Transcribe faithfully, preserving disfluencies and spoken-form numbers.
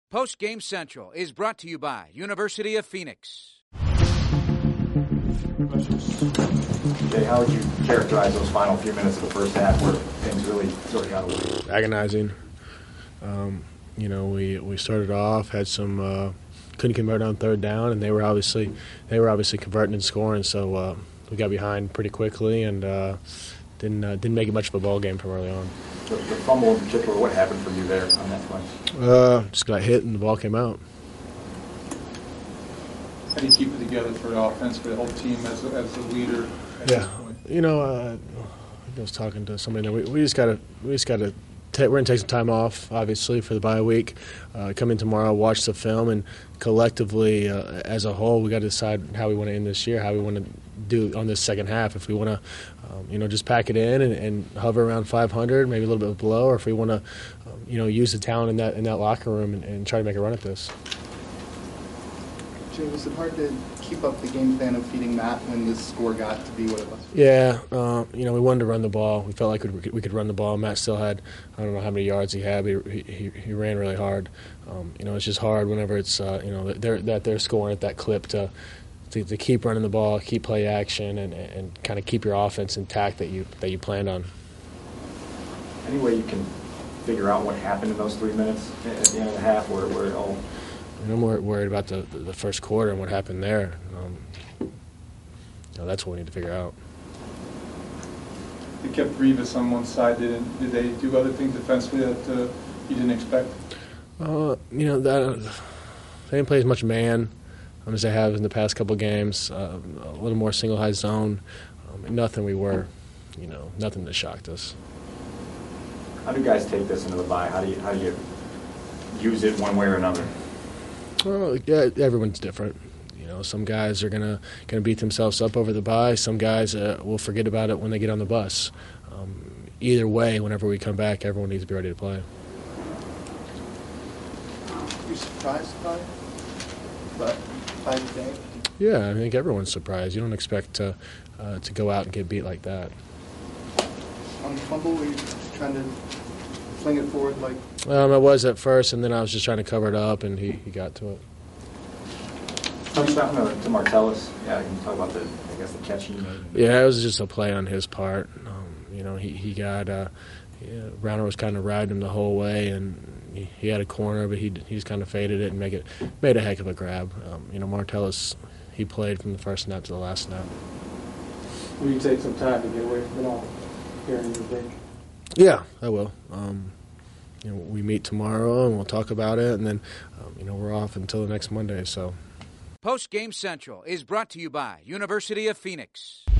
Post Game Central is brought to you by University of Phoenix. Jay, how would you characterize those final few minutes of the first half where things really sort of got away? Agonizing. Um, you know, we, we started off, had some uh, couldn't convert on third down, and they were obviously they were obviously converting and scoring. So uh, we got behind pretty quickly and uh, didn't uh, didn't make it much of a ball game from early on. The, the fumble in particular, what happened for you there on that play? Uh, just got hit and the ball came out. How do you keep it together for the offense, for the whole team as a, as a leader at Yeah, this point? you know, uh, I was talking to somebody there. We, we just gotta we just gotta. We're going to take some time off, obviously, for the bye week. Uh, come in tomorrow, watch the film, and collectively, uh, as a whole, we got to decide how we want to end this year, how we want to do on this second half. If we want to, um, you know, just pack it in and, and hover around five hundred, maybe a little bit below, or if we want to, um, you know, use the talent in that in that locker room and, and try to make a run at this. Jay, was it hard to keep up the game plan of feeding Matt when the score got to be what it was? Yeah, uh, you know, we wanted to run the ball. We felt like we could, we could run the ball. Matt still had, I don't know how many yards he had, but he he, he ran really hard. Um, you know, it's just hard whenever it's, uh, you know, they're, that they're scoring at that clip to, to to keep running the ball, keep play action, and, and kind of keep your offense intact that you that you planned on. Any way you can figure out what happened in those three minutes at the end of the half where, where it all... And I'm more worried about the, the first quarter and what happened there. Um, you know, that's what we need to figure out. They kept Revis on one side. Did, did they do other things defensively that uh, you didn't expect? Uh, you know, that, uh, they didn't play as much man um, as they have in the past couple of games. Uh, a little more single high zone. Um, nothing we were, you know, nothing that shocked us. How do you guys take this into the bye? How do you, how do you use it one way or another? Well, yeah, everyone's different. You know, some guys are gonna gonna beat themselves up over the bye. Some guys uh, will forget about it when they get on the bus. Um, either way, whenever we come back, everyone needs to be ready to play. You surprised by but by today? Yeah, I think everyone's surprised. You don't expect to uh, to go out and get beat like that. On the fumble, were you trying to fling it forward like? Um, I was at first, and then I was just trying to cover it up, and he, he got to it. Touchdown to, to Martellus. Yeah, can you talk about the, I guess, the catch he made? Yeah, it was just a play on his part. Um, you know, he he got uh, yeah, Browner was kind of riding him the whole way, and he, he had a corner, but he he just kind of faded it and make it made a heck of a grab. Um, you know, Martellus, he played from the first snap to the last snap. Will you take some time to get away from it all here in the bench? Yeah, I will. Um, you know, we meet tomorrow and we'll talk about it, and then um, you know we're off until the next Monday. So. Post Game Central is brought to you by University of Phoenix.